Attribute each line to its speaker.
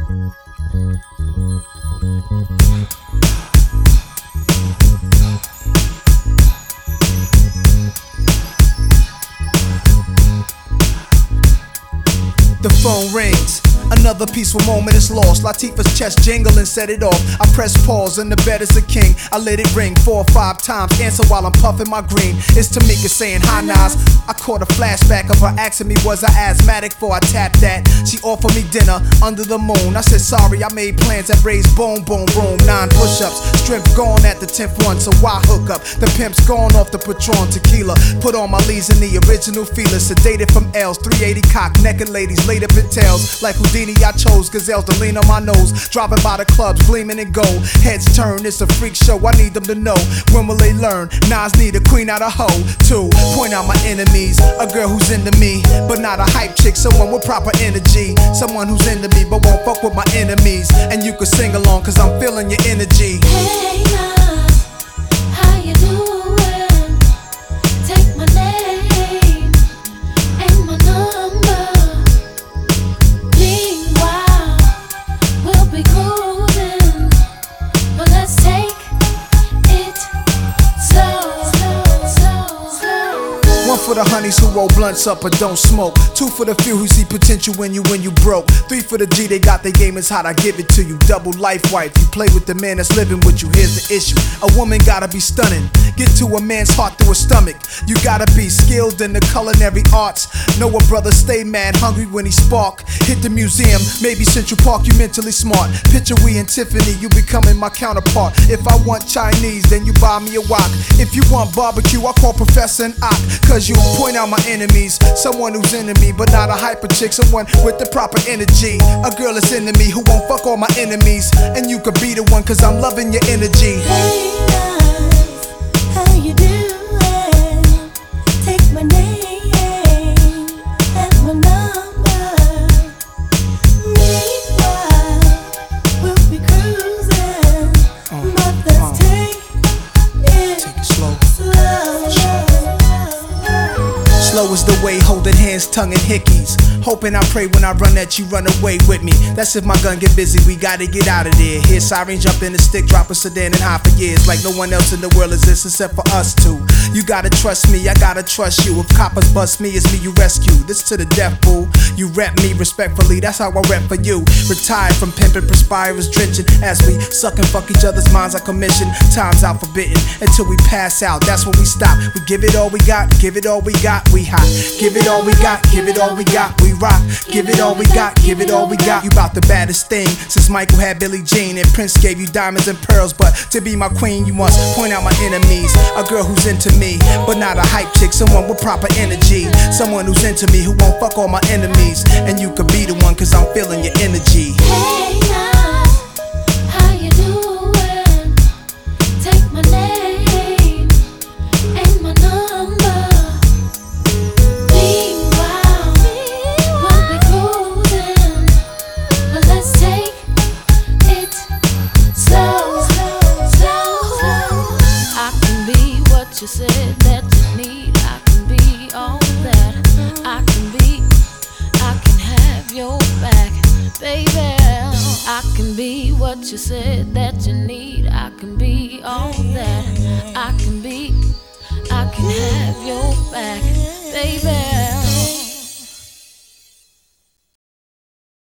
Speaker 1: The phone rings. Another peaceful moment is lost. Latifah's chest jingle and set it off. I press pause and the bed is a king. I let it ring 4 or 5 times. Answer while I'm puffing my green. It's Tamika saying hi Nas. I caught a flashback of her asking me was I asthmatic before I tapped that. She offered me dinner under the moon. I said sorry, I made plans that raised boom boom room. 9 push-ups, strength gone at the 10th one, so why hook up? The pimp's gone off the Patron tequila. Put on my leads in the original feelers. Sedated from L's, 380 cock, naked ladies laid up in tails. Like Houdini, I chose gazelles to lean on my nose. Driving by the clubs, gleaming in gold. Heads turn, it's a freak show, I need them to know. When will they learn? Nas need a queen out of hoe. 2, point out my enemies. A girl who's into me, but not a hype chick. Someone with proper energy. Someone who's into me, but won't fuck with my enemies. And you can sing along, cause I'm feeling your energy.
Speaker 2: Hey Nas, how you doing? Take my name and my number. Meanwhile, we'll be cruising, but let's take it slow, slow, slow, slow.
Speaker 1: 1 for the honeys who roll blunts up but don't smoke. 2 for the few who see potential when you broke. 3 for the G, they got their game is hot, I give it to you. Double life wife, you play with the man that's living with you. Here's the issue, a woman gotta be stunning. Get to a man's heart through a stomach. You gotta be skilled in the culinary arts. Know a brother stay mad hungry when he spark. Hit the museum, maybe Central Park, you mentally smart. Picture we and Tiffany, you becoming my counterpart. If I want Chinese, then you buy me a wok. If you want barbecue, I call Professor and Ock. Cause you point out my enemies. Someone who's into me, but not a hyper chick. Someone with the proper energy. A girl that's into me who won't fuck all my enemies. And you could be the one cause I'm loving your energy.
Speaker 2: Hey Nas, how you doing? Take my name and my number. Meanwhile, we'll be cruising, but let's take it
Speaker 1: slow.
Speaker 2: slow, slow.
Speaker 1: Slow is the way, holding hands, tongue and hickeys. Hoping I pray when I run at you, run away with me. That's if my gun get busy, we gotta get out of there. Hear siren jump in the stick, drop a sedan and hide for years. Like no one else in the world exists except for us two. You gotta trust me, I gotta trust you. If coppers bust me, it's me you rescue. This to the death, fool. You rep me respectfully, that's how I rep for you. Retired from pimping, perspirers drenching. As we suck and fuck each other's minds on commission. Time's out forbidden, until we pass out, that's when we stop. We give it all we got, give it all we got, we hot. Give it all we got, give it all we got, we rock. Give it all we got, give it all we got. You bout the baddest thing since Michael had Billie Jean and Prince gave you diamonds and pearls. But to be my queen, you must point out my enemies. A girl who's into me, but not a hype chick. Someone with proper energy. Someone who's into me who won't fuck all my enemies. And you could be the one cause I'm feeling your energy.
Speaker 2: Hey Nas, how you doing? Take my name and my number. Meanwhile, we'll be cruising, but let's take it slow, slow, slow. I can be what you said that you need. I can be all that. I can have your back, baby. I can be what you said that you need. I can be all that. I can have your back, baby.